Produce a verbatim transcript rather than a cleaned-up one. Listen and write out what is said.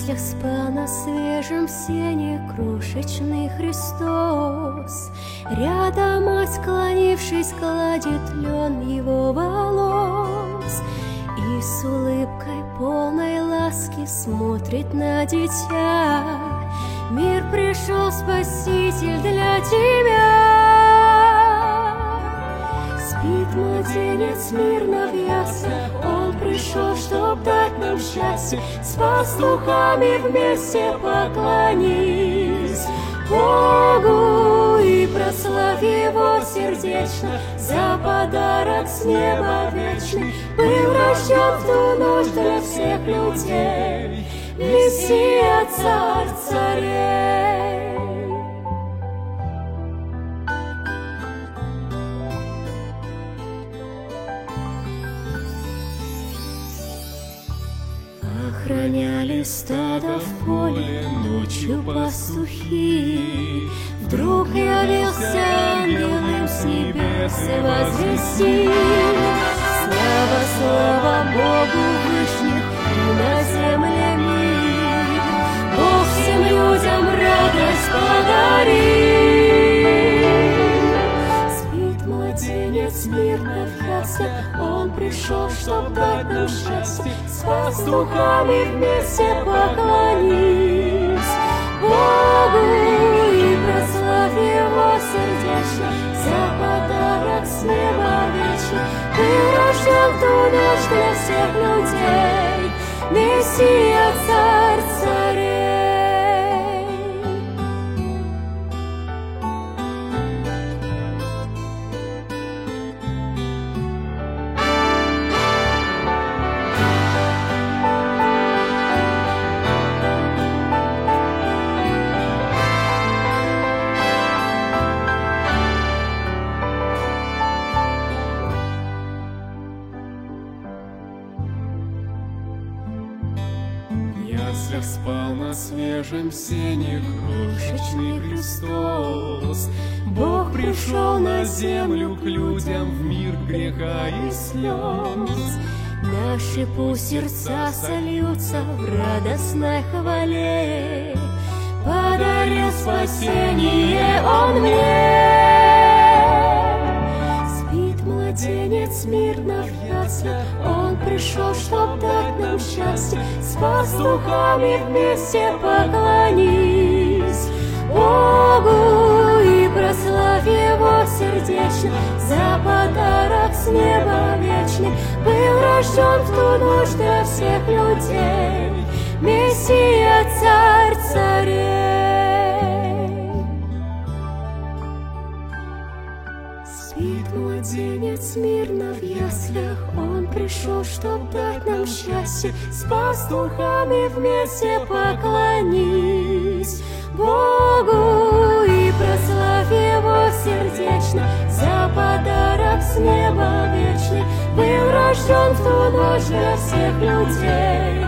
яслях спал на свежем сене крошечный Христос. Рядом мать, склонившись, гладит лен его волос и с улыбкой полной ласки смотрит на дитя. Мир пришел, Спаситель, для тебя. Спит младенец мирно в яслях, он пришел, чтоб дать нам счастье. С пастухами вместе поклонись Богу и прославь его сердечно за подарок с неба вечный. Был рожден в ту ночь для всех людей Мессия, Царь царей. Охраняли стадо в поле ночью пастухи. Вдруг явился ангел им с небес и возвестил: слава, слава Богу вышних и на земле мир. Бог всем людям радость подарил. Спит младенец мирно в яслях, он пришел, чтоб дать нам счастье. С пастухами вместе поклонись Богу и прославь его сердечно за подарок с неба вечный. Был рожден в ту ночь для всех людей Мессия, Царь царей. В яслях спал на свежем сене крошечный Христос. Бог пришел на землю к людям в мир греха и слез. Наши пусть сердца сольются в радостной хвале. Подарил спасение Он мне. Спит младенец мирно в яслях, Он пришел, чтоб дать нам счастье. С пастухами вместе поклонись Богу и прославь его сердечно за подарок с неба вечный. Был рожден в ту ночь для всех людей Мессия, Царь царей. Спит младенец мирно в яслях, он пришел, чтоб дать нам счастье. С пастухами вместе поклонись Богу и прославь его сердечно за подарок с неба вечный. Был рожден в ту ночь для всех людей